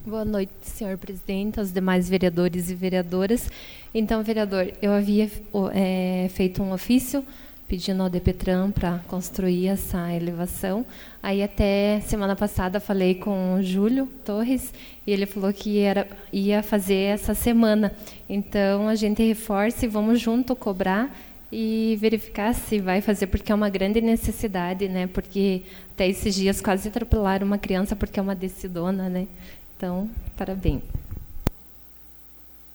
Boa noite, senhor presidente, aos demais vereadores e vereadoras. Então, vereador, eu havia feito um ofício pedindo ao DEPETRAN para construir essa elevação. Aí, até semana passada, falei com o Júlio Torres e ele falou que ia fazer essa semana. Então, a gente reforça e vamos junto cobrar e verificar se vai fazer, porque é uma grande necessidade, né? Porque até esses dias quase atropelaram uma criança porque é uma decidona, né? Então, parabéns.